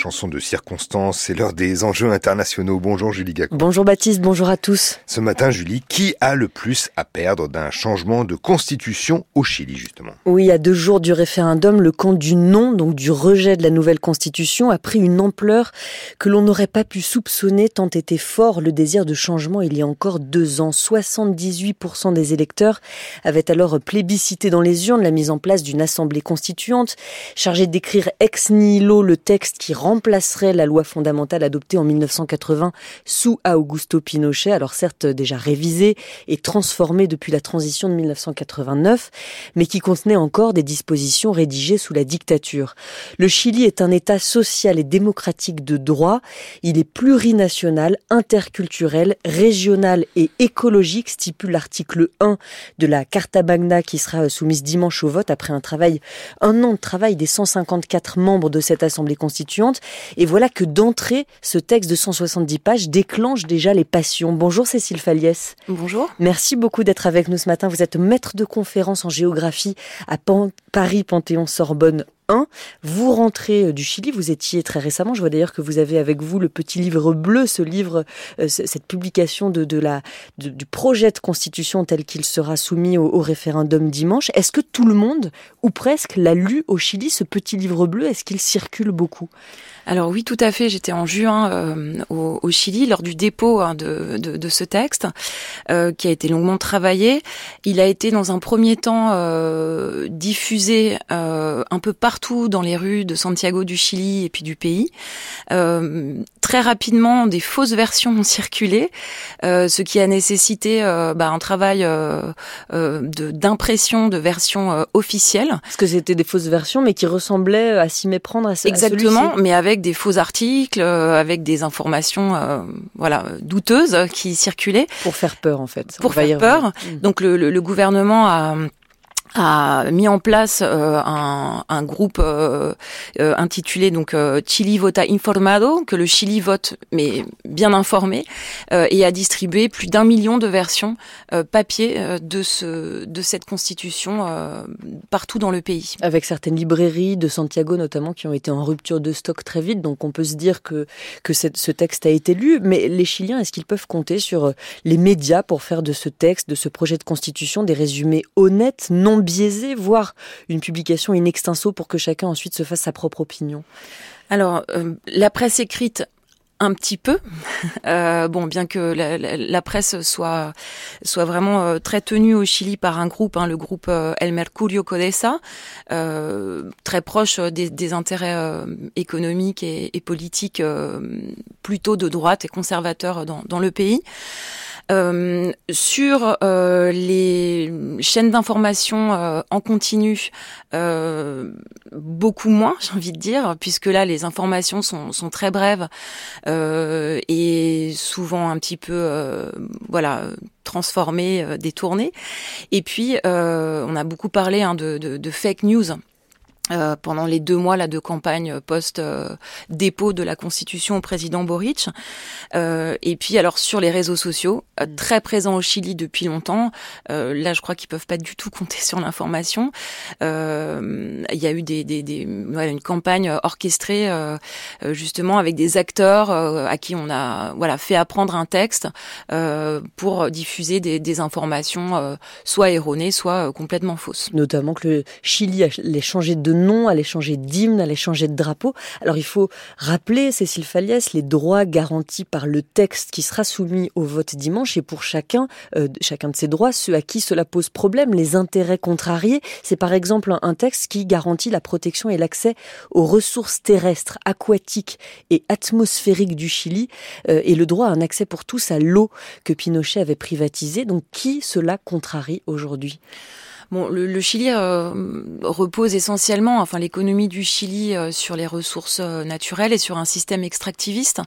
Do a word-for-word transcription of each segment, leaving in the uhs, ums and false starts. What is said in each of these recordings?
chanson de circonstance, c'est l'heure des enjeux internationaux. Bonjour Julie Gacon. Bonjour Baptiste, bonjour à tous. Ce matin Julie, qui a le plus à perdre d'un changement de constitution au Chili justement? Oui, à deux jours du référendum, le camp du non, donc du rejet de la nouvelle constitution, a pris une ampleur que l'on n'aurait pas pu soupçonner tant était fort le désir de changement il y a encore deux ans. soixante-dix-huit pour cent des électeurs avaient alors plébiscité dans les urnes la mise en place d'une assemblée constituante chargée d'écrire ex nihilo le texte qui remplacerait la loi fondamentale adoptée en mille neuf cent quatre-vingts sous Augusto Pinochet, alors certes déjà révisée et transformée depuis la transition de mille neuf cent quatre-vingt-neuf, mais qui contenait encore des dispositions rédigées sous la dictature. Le Chili est un État social et démocratique de droit. Il est plurinational, interculturel, régional et écologique, stipule l'article un de la Carta Magna qui sera soumise dimanche au vote après un travail, un an de travail des cent cinquante-quatre membres de cette assemblée constituante. Et voilà que d'entrée, ce texte de cent soixante-dix pages déclenche déjà les passions. Bonjour Cécile Faliès. Bonjour. Merci beaucoup d'être avec nous ce matin. Vous êtes maître de conférence en géographie à Pan- Paris Panthéon-Sorbonne un. Vous rentrez du Chili, vous étiez très récemment, je vois d'ailleurs que vous avez avec vous le petit livre bleu, ce livre, euh, cette publication de, de la, de, du projet de constitution tel qu'il sera soumis au, au référendum dimanche. Est-ce que tout le monde, ou presque, l'a lu au Chili, ce petit livre bleu? Est-ce qu'il circule beaucoup? Alors oui, tout à fait. J'étais en juin euh, au, au Chili lors du dépôt hein, de, de, de ce texte euh, qui a été longuement travaillé. Il a été dans un premier temps euh, diffusé euh, un peu partout dans les rues de Santiago du Chili et puis du pays. Euh, très rapidement, des fausses versions ont circulé, euh, ce qui a nécessité euh, bah, un travail euh, euh, de, d'impression de versions euh, officielles. Parce que c'était des fausses versions, mais qui ressemblaient à s'y méprendre à, ce, Exactement, à celui-ci. Mais avec des faux articles, euh, avec des informations euh, voilà douteuses qui circulaient. Pour faire peur, en fait. Pour faire peur. Donc le, le, le gouvernement a... a mis en place euh, un, un groupe euh, euh, intitulé donc euh, Chili Vota Informado, que le Chili vote mais bien informé, euh, et a distribué plus d'un million de versions euh, papier euh, de ce de cette constitution euh, partout dans le pays. Avec certaines librairies de Santiago notamment qui ont été en rupture de stock très vite, donc on peut se dire que que cette, ce texte a été lu. Mais les Chiliens, est-ce qu'ils peuvent compter sur les médias pour faire de ce texte, de ce projet de constitution, des résumés honnêtes, non biaisé, voire une publication in extenso pour que chacun ensuite se fasse sa propre opinion? Alors, euh, la presse écrite, un petit peu. Euh, bon, bien que la, la, la presse soit soit vraiment euh, très tenue au Chili par un groupe, hein, le groupe euh, El Mercurio Codesa, euh, très proche des, des intérêts euh, économiques et, et politiques euh, plutôt de droite et conservateurs dans, dans le pays. Euh, sur euh, les chaînes d'information euh, en continu, euh, beaucoup moins, j'ai envie de dire, puisque là les informations sont, sont très brèves euh, et souvent un petit peu, euh, voilà, transformées, euh, détournées. Et puis euh, on a beaucoup parlé hein, de, de, de fake news. Euh, pendant les deux mois là de campagne post-dépôt euh, de la Constitution au président Boric. Euh, et puis alors sur les réseaux sociaux, euh, très présents au Chili depuis longtemps, euh, là je crois qu'ils peuvent pas du tout compter sur l'information. Euh, il y a eu des, des, des, voilà, une campagne orchestrée euh, justement avec des acteurs euh, à qui on a voilà fait apprendre un texte euh, pour diffuser des, des informations euh, soit erronées, soit euh, complètement fausses. Notamment que le Chili allait changer de nom, allait changer d'hymne, allait changer de drapeau. Alors il faut rappeler, Cécile Faliès, les droits garantis par le texte qui sera soumis au vote dimanche, et pour chacun, euh, chacun de ces droits, ceux à qui cela pose problème, les intérêts contrariés. C'est par exemple un texte qui garantit la protection et l'accès aux ressources terrestres, aquatiques et atmosphériques du Chili, euh, et le droit à un accès pour tous à l'eau que Pinochet avait privatisé. Donc qui cela contrarie aujourd'hui ? Bon, le, le Chili euh, repose essentiellement, enfin l'économie du Chili euh, sur les ressources euh, naturelles et sur un système extractiviste.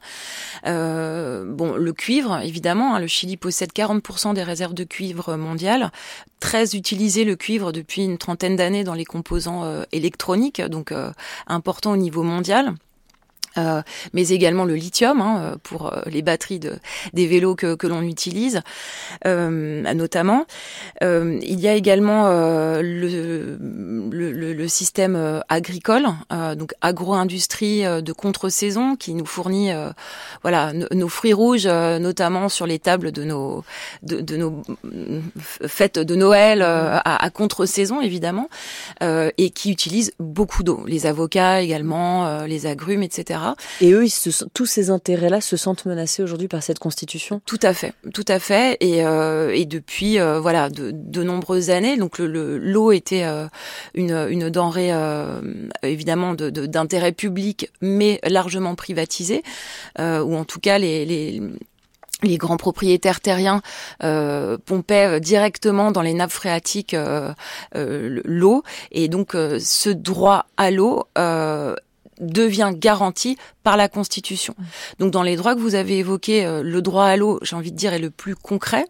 Euh, bon, le cuivre, évidemment, hein, le Chili possède quarante pour cent des réserves de cuivre mondiales, très utilisé le cuivre depuis une trentaine d'années dans les composants euh, électroniques, donc euh, important au niveau mondial. Euh, mais également le lithium hein, pour euh, les batteries de, des vélos que, que l'on utilise, euh, notamment. Euh, il y a également euh, le, le, le, le système euh, agricole, euh, donc agro-industrie euh, de contre-saison qui nous fournit euh, voilà n- nos fruits rouges, euh, notamment sur les tables de nos de, de nos fêtes de Noël euh, à, à contre-saison évidemment, euh, et qui utilise beaucoup d'eau. Les avocats également, euh, les agrumes, et cetera. Et eux, ils se, tous ces intérêts-là se sentent menacés aujourd'hui par cette constitution ? Tout à fait, tout à fait. Et, euh, et depuis euh, voilà de, de nombreuses années, donc le, le, l'eau était euh, une, une denrée euh, évidemment de, de, d'intérêt public, mais largement privatisée, euh, ou en tout cas les, les les grands propriétaires terriens euh, pompaient directement dans les nappes phréatiques euh, euh, l'eau, et donc euh, ce droit à l'eau euh, devient garanti par la Constitution. Donc dans les droits que vous avez évoqués, euh, le droit à l'eau, j'ai envie de dire, est le plus concret,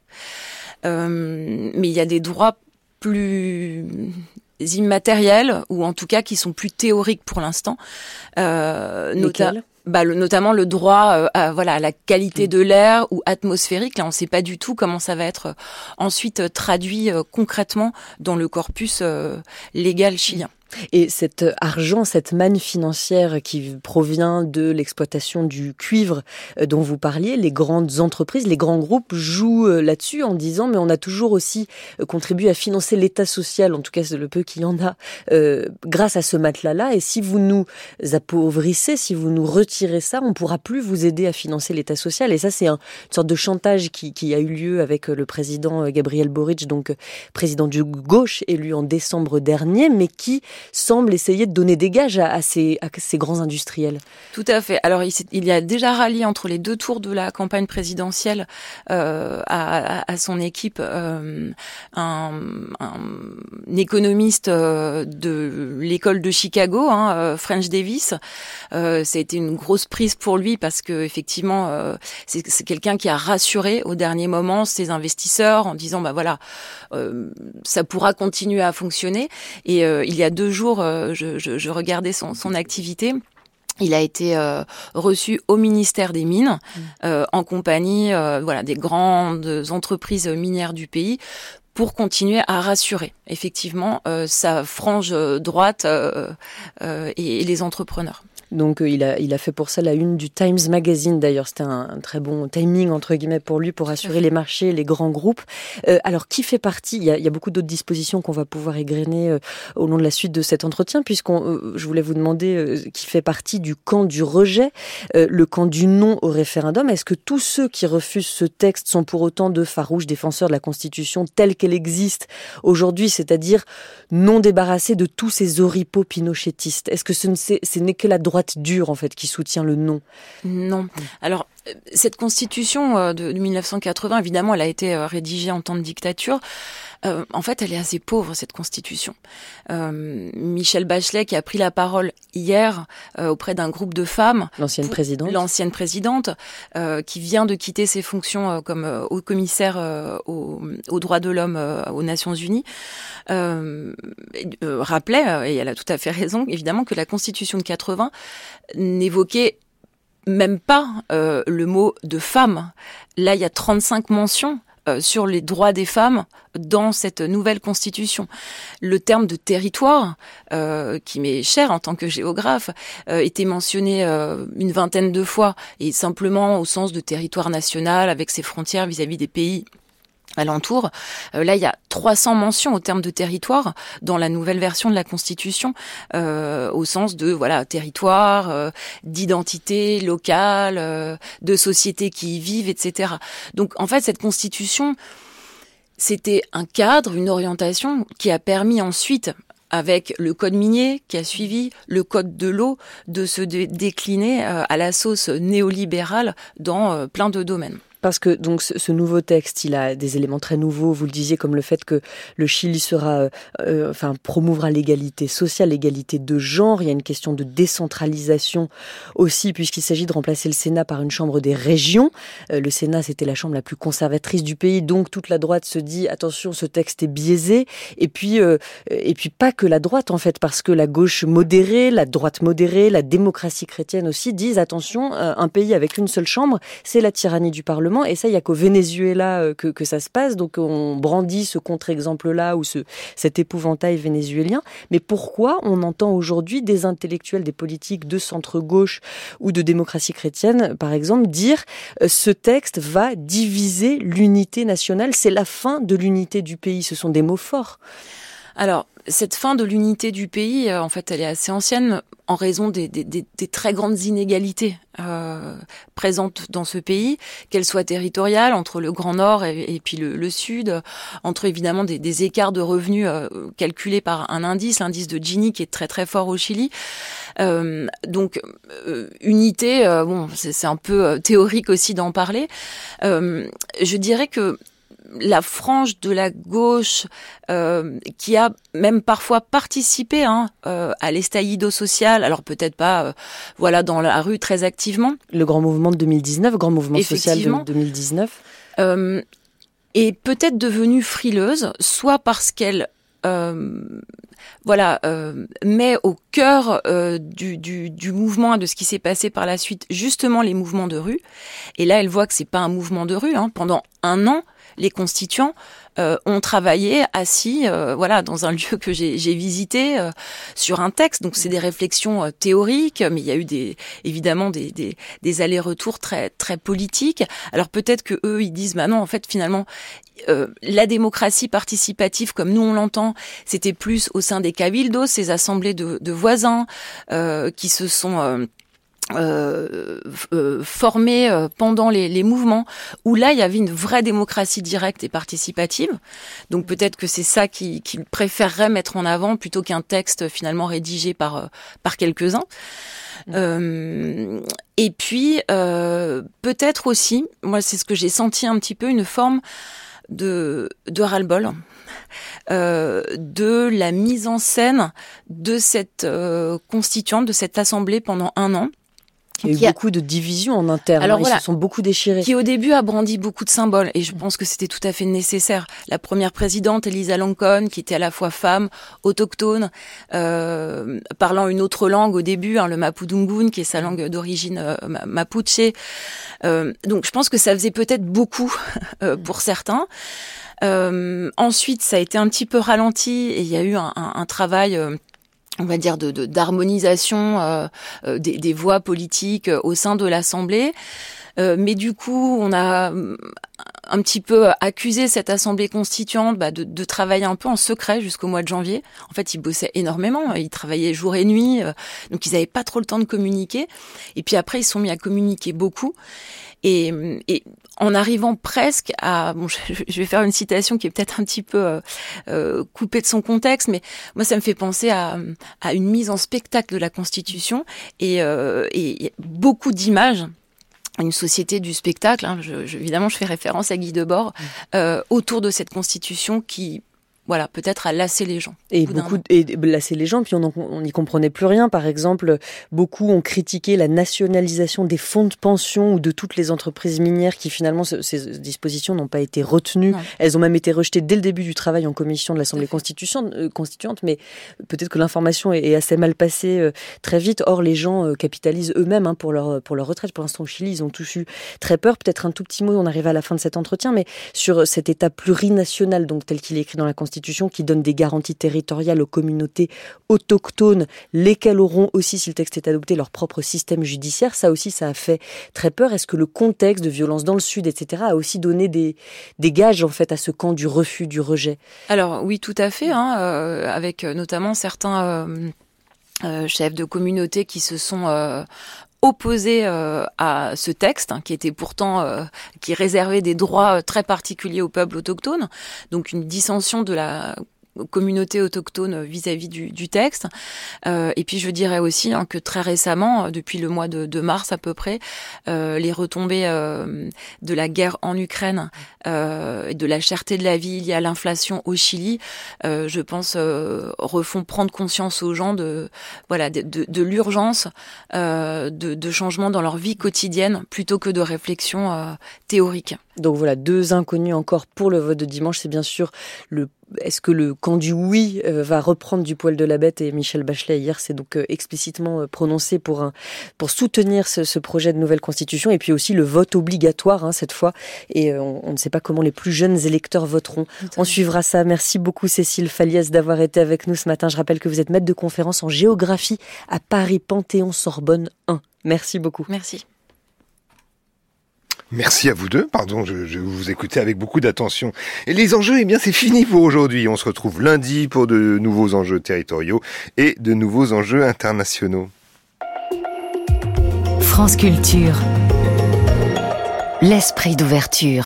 euh, mais il y a des droits plus immatériels, ou en tout cas qui sont plus théoriques pour l'instant. Euh, Lesquels ? nota- Bah, le, notamment le droit euh, à, voilà, à la qualité de l'air ou atmosphérique. Là, on ne sait pas du tout comment ça va être euh, ensuite euh, traduit euh, concrètement dans le corpus euh, légal chilien. Et cet argent, cette manne financière qui provient de l'exploitation du cuivre dont vous parliez, les grandes entreprises, les grands groupes jouent là-dessus en disant mais on a toujours aussi contribué à financer l'État social, en tout cas c'est le peu qu'il y en a, euh, grâce à ce matelas-là. Et si vous nous appauvrissez, si vous nous retirez ça, on ne pourra plus vous aider à financer l'État social. Et ça, c'est un, une sorte de chantage qui, qui a eu lieu avec le président Gabriel Boric, donc président du gauche, élu en décembre dernier, mais qui semble essayer de donner des gages à, à, ces, à ces grands industriels. Tout à fait. Alors, il, il y a déjà rallié entre les deux tours de la campagne présidentielle euh, à, à, à son équipe euh, un, un économiste euh, de l'école de Chicago, hein, euh, French Davis. Euh, ça a été une grosse prise pour lui parce que effectivement, euh, c'est, c'est quelqu'un qui a rassuré au dernier moment ses investisseurs en disant, bah voilà, euh, ça pourra continuer à fonctionner. Et euh, il y a deux jours, euh, je, je, je regardais son, son activité. Il a été euh, reçu au ministère des Mines, euh, en compagnie euh, voilà, des grandes entreprises minières du pays, pour continuer à rassurer effectivement euh, sa frange droite euh, euh, et, et les entrepreneurs. Donc euh, il a il a fait pour ça la une du Times Magazine. D'ailleurs, c'était un, un très bon timing entre guillemets pour lui pour assurer les marchés, les grands groupes. Euh, alors qui fait partie ? Il y a, il y a beaucoup d'autres dispositions qu'on va pouvoir égrener euh, au long de la suite de cet entretien, puisqu'on euh, je voulais vous demander euh, qui fait partie du camp du rejet, euh, le camp du non au référendum. Est-ce que tous ceux qui refusent ce texte sont pour autant de farouches défenseurs de la Constitution telle qu'elle existe aujourd'hui, c'est-à-dire non débarrassés de tous ces oripeaux pinochettistes ? Est-ce que ce, ne, ce n'est que la droite dure en fait qui soutient le non? Non. Alors cette constitution de mille neuf cent quatre-vingts, évidemment, elle a été rédigée en temps de dictature. Euh, en fait, elle est assez pauvre, cette constitution. Euh, Michelle Bachelet, qui a pris la parole hier euh, auprès d'un groupe de femmes, l'ancienne pour, présidente, l'ancienne présidente, euh, qui vient de quitter ses fonctions euh, comme euh, haut commissaire euh, aux, aux droits de l'homme euh, aux Nations Unies, euh, euh, rappelait, et elle a tout à fait raison, évidemment, que la constitution de quatre-vingts n'évoquait même pas euh, le mot de femme. Là, il y a trente-cinq mentions euh, sur les droits des femmes dans cette nouvelle constitution. Le terme de territoire, euh, qui m'est cher en tant que géographe, euh, était mentionné euh, une vingtaine de fois, et simplement au sens de territoire national avec ses frontières vis-à-vis des pays alentour. Euh, là, il y a trois cents mentions au terme de territoire dans la nouvelle version de la Constitution, euh, au sens de voilà territoire, euh, d'identité locale, euh, de sociétés qui y vivent, et cetera. Donc, en fait, cette Constitution, c'était un cadre, une orientation qui a permis ensuite, avec le code minier qui a suivi, le code de l'eau, de se dé- décliner euh, à la sauce néolibérale dans euh, plein de domaines. Parce que donc ce, ce nouveau texte, il a des éléments très nouveaux. Vous le disiez, comme le fait que le Chili sera, euh, enfin, promouvra l'égalité sociale, l'égalité de genre. Il y a une question de décentralisation aussi, puisqu'il s'agit de remplacer le Sénat par une chambre des régions. Euh, le Sénat, c'était la chambre la plus conservatrice du pays, donc toute la droite se dit attention, ce texte est biaisé. Et puis, euh, et puis pas que la droite en fait, parce que la gauche modérée, la droite modérée, la démocratie chrétienne aussi disent attention, euh, un pays avec une seule chambre, c'est la tyrannie du Parlement. véritablement. Et ça, il n'y a qu'au Venezuela que, que ça se passe. Donc on brandit ce contre-exemple-là ou ce, cet épouvantail vénézuélien. Mais pourquoi on entend aujourd'hui des intellectuels, des politiques de centre-gauche ou de démocratie chrétienne, par exemple, dire euh, ce texte va diviser l'unité nationale, c'est la fin de l'unité du pays. Ce sont des mots forts. Alors, cette fin de l'unité du pays, euh, en fait, elle est assez ancienne en raison des, des, des, des très grandes inégalités euh, présentes dans ce pays, qu'elles soient territoriales entre le Grand Nord et, et puis le, le Sud, entre évidemment des, des écarts de revenus euh, calculés par un indice, l'indice de Gini qui est très très fort au Chili. Euh, donc euh, unité, euh, bon, c'est, c'est un peu euh, théorique aussi d'en parler. Euh, je dirais que la frange de la gauche euh, qui a même parfois participé hein, euh, à l'estallido social, alors peut-être pas euh, voilà dans la rue très activement. Le grand mouvement de deux mille dix-neuf, grand mouvement social de deux mille dix-neuf. Euh, est peut-être devenue frileuse, soit parce qu'elle euh, voilà euh, met au cœur euh, du, du, du mouvement, de ce qui s'est passé par la suite, justement les mouvements de rue. Et là, elle voit que c'est pas un mouvement de rue. Hein. Pendant un an, les constituants euh, ont travaillé assis, euh, voilà, dans un lieu que j'ai, j'ai visité, euh, sur un texte. Donc c'est des réflexions euh, théoriques, mais il y a eu des, évidemment des, des, des allers-retours très, très politiques. Alors peut-être que eux, ils disent, bah non, en fait, finalement, euh, la démocratie participative, comme nous on l'entend, c'était plus au sein des cabildos, ces assemblées de, de voisins euh, qui se sont euh, Euh, euh, formés euh, pendant les, les mouvements, où là il y avait une vraie démocratie directe et participative. Donc peut-être que c'est ça qu'il qui préférerait mettre en avant plutôt qu'un texte finalement rédigé par euh, par quelques-uns. Mmh. Euh, et puis euh, peut-être aussi, moi c'est ce que j'ai senti un petit peu, une forme de de ras-le-bol. Euh, de la mise en scène de cette euh, constituante, de cette assemblée pendant un an. Il y a eu a... beaucoup de divisions en interne, alors, hein, voilà, ils se sont beaucoup déchirés. Qui au début a brandi beaucoup de symboles, et je pense que c'était tout à fait nécessaire. La première présidente, Elisa Loncón, qui était à la fois femme, autochtone, euh, parlant une autre langue au début, hein, le mapudungun, qui est sa langue d'origine euh, mapuche. Euh, donc je pense que ça faisait peut-être beaucoup euh, pour certains. Euh, ensuite, ça a été un petit peu ralenti, et il y a eu un, un, un travail... Euh, on va dire de, de d'harmonisation euh, euh, des, des voix politiques euh, au sein de l'Assemblée. Euh, mais du coup, on a un petit peu accusé cette Assemblée constituante bah, de, de travailler un peu en secret jusqu'au mois de janvier. En fait, ils bossaient énormément, ils travaillaient jour et nuit, euh, donc ils n'avaient pas trop le temps de communiquer. Et puis après, ils se sont mis à communiquer beaucoup. Et, et en arrivant presque à, bon, je, je vais faire une citation qui est peut-être un petit peu euh, euh, coupée de son contexte, mais moi ça me fait penser à, à une mise en spectacle de la Constitution et, euh, et, et beaucoup d'images. Une société du spectacle, hein, je, je, évidemment je fais référence à Guy Debord, euh, autour de cette Constitution qui... Voilà, peut-être à lasser les gens. Et beaucoup, et lasser les gens, puis on n'y comprenait plus rien. Par exemple, beaucoup ont critiqué la nationalisation des fonds de pension ou de toutes les entreprises minières qui finalement, ce, ces dispositions n'ont pas été retenues. Non. Elles ont même été rejetées dès le début du travail en commission de l'Assemblée constituante, euh, constituante, mais peut-être que l'information est, est assez mal passée euh, très vite. Or, les gens euh, capitalisent eux-mêmes hein, pour, leur, pour leur retraite. Pour l'instant, au Chili, ils ont tous eu très peur. Peut-être un tout petit mot, on arrive à la fin de cet entretien, mais sur cet État plurinational, donc tel qu'il est écrit dans la Constitution, qui donne des garanties territoriales aux communautés autochtones, lesquelles auront aussi, si le texte est adopté, leur propre système judiciaire. Ça aussi, ça a fait très peur. Est-ce que le contexte de violence dans le Sud, et cetera, a aussi donné des, des gages, en fait, à ce camp du refus, du rejet? Alors, oui, tout à fait, hein, euh, avec notamment certains euh, euh, chefs de communautés qui se sont... Euh, opposé euh, à ce texte, hein, qui était pourtant euh, qui réservait des droits très particuliers aux peuples autochtones, donc une dissension de la communauté autochtone vis-à-vis du, du texte. Euh, et puis je dirais aussi hein, que très récemment, depuis le mois de, de mars à peu près, euh, les retombées euh, de la guerre en Ukraine euh, et de la cherté de la vie liée à l'inflation au Chili, euh, je pense, euh, refont prendre conscience aux gens de voilà de, de, de l'urgence euh, de, de changements dans leur vie quotidienne plutôt que de réflexions euh, théoriques. Donc voilà, deux inconnus encore pour le vote de dimanche. C'est bien sûr le est-ce que le camp du oui euh, va reprendre du poil de la bête, et Michelle Bachelet hier s'est donc euh, explicitement euh, prononcé pour un, pour soutenir ce, ce projet de nouvelle constitution, et puis aussi le vote obligatoire hein, cette fois, et euh, on, on ne sait pas comment les plus jeunes électeurs voteront. On suivra ça. Merci beaucoup Cécile Faliès d'avoir été avec nous ce matin. Je rappelle que vous êtes maître de conférence en géographie à Paris Panthéon-Sorbonne un. Merci beaucoup. Merci. Merci à vous deux. Pardon, je, je vous écoutais avec beaucoup d'attention. Et les enjeux, eh bien, c'est fini pour aujourd'hui. On se retrouve lundi pour de nouveaux enjeux territoriaux et de nouveaux enjeux internationaux. France Culture. L'esprit d'ouverture.